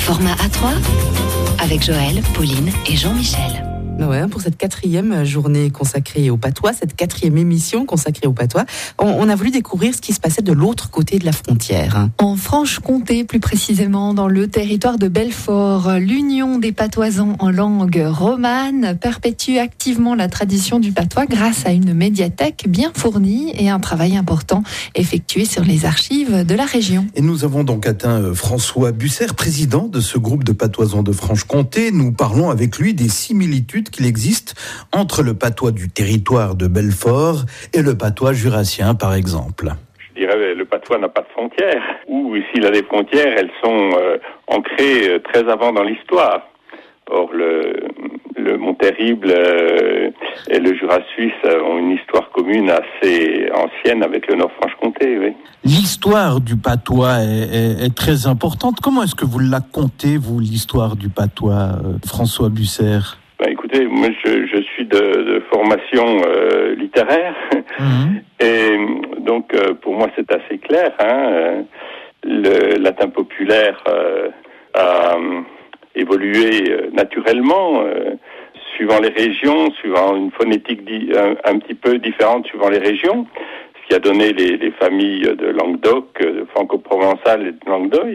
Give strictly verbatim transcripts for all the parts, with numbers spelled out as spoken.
Format A trois avec Joël, Pauline et Jean-Michel. Ouais, pour cette quatrième journée consacrée au patois, cette quatrième émission consacrée au patois, on, on a voulu découvrir ce qui se passait de l'autre côté de la frontière. En Franche-Comté, plus précisément dans le territoire de Belfort, l'Union des patoisans en langue romane perpétue activement la tradition du patois grâce à une médiathèque bien fournie et un travail important effectué sur les archives de la région. Et nous avons donc atteint François Busser, président de ce groupe de patoisans de Franche-Comté. Nous parlons avec lui des similitudes qu'il existe entre le patois du territoire de Belfort et le patois jurassien, par exemple. Je dirais le patois n'a pas de frontières, ou s'il a des frontières, elles sont euh, ancrées euh, très avant dans l'histoire. Or, le, le Mont-Terrible euh, et le Jura suisse ont une histoire commune assez ancienne avec le Nord-Franche-Comté, oui. L'histoire du patois est, est, est très importante. Comment est-ce que vous la comptez, vous, l'histoire du patois, euh, François Busser ? Ben, écoutez, moi je, je suis de, de formation euh, littéraire, mmh. et donc euh, pour moi c'est assez clair. Hein, le latin populaire euh, a euh, évolué euh, naturellement, euh, suivant les régions, suivant une phonétique di- un, un petit peu différente suivant les régions, ce qui a donné les, les familles de Languedoc, de franco-provençal et de Languedoc.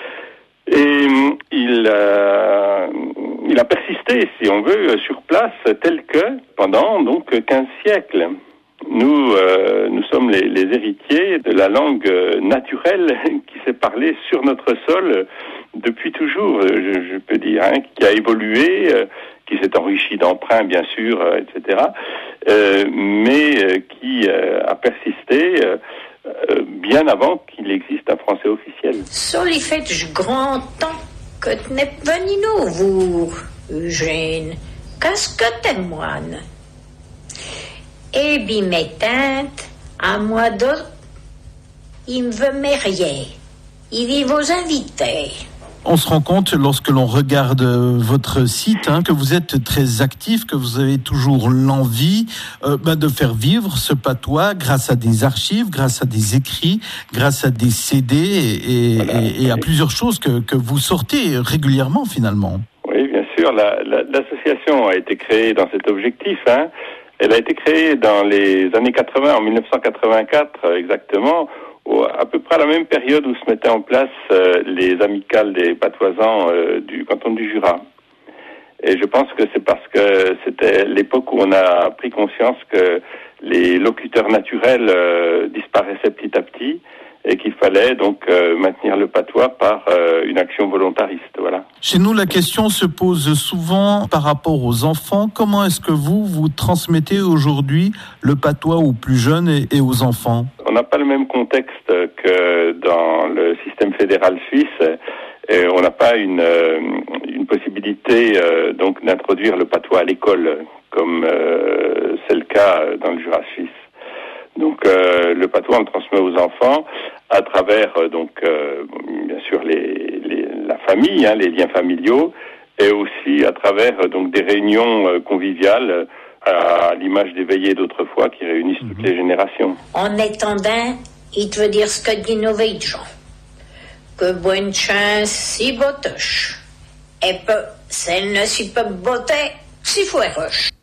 Et il, euh, il a persisté, si on veut, sur place, tel que pendant donc quinze siècles. Nous, euh, nous sommes les, les héritiers de la langue naturelle qui s'est parlée sur notre sol depuis toujours, je, je peux dire, hein, qui a évolué, euh, qui s'est enrichi d'emprunts, bien sûr, euh, et cetera, euh, mais euh, qui euh, a persisté euh, Euh, bien avant qu'il existe un français officiel. Solifet grand temps que t'n'es venu nous, vous, Eugène. Qu'est-ce que t'es moine? Et bien, mes tantes, à moi d'autres, il me veut marier. Il y vous inviter. On se rend compte, lorsque l'on regarde votre site, hein, que vous êtes très actif, que vous avez toujours l'envie euh, bah, de faire vivre ce patois grâce à des archives, grâce à des écrits, grâce à des C D et, voilà. et, et à plusieurs choses que, que vous sortez régulièrement finalement. Oui, bien sûr. La, la, l'association a été créée dans cet objectif. Hein. Elle a été créée dans les années quatre-vingts, en dix-neuf cent quatre-vingt-quatre exactement, à peu près à la même période où se mettaient en place euh, les amicales des patoisans euh, du canton du Jura. Et je pense que c'est parce que c'était l'époque où on a pris conscience que les locuteurs naturels euh, disparaissaient petit à petit et qu'il fallait donc euh, maintenir le patois par euh, une action volontariste. Voilà. Chez nous, la question se pose souvent par rapport aux enfants. Comment est-ce que vous, vous transmettez aujourd'hui le patois aux plus jeunes et, et aux enfants ? On n'a pas le même contexte que dans le système fédéral suisse. Et on n'a pas une, une possibilité euh, donc d'introduire le patois à l'école, comme euh, c'est le cas dans le Jura suisse. Donc euh, le patois on le transmet aux enfants à travers euh, donc euh, bien sûr les, les la famille, hein, les liens familiaux, et aussi à travers euh, donc des réunions euh, conviviales à l'image des veillées d'autrefois qui réunissent toutes les générations. En étendant, il te veut dire ce que dit nos veilles gens. Que bonne chance si botoche. Et peu, celle ne s'y peut botter si fouet roche.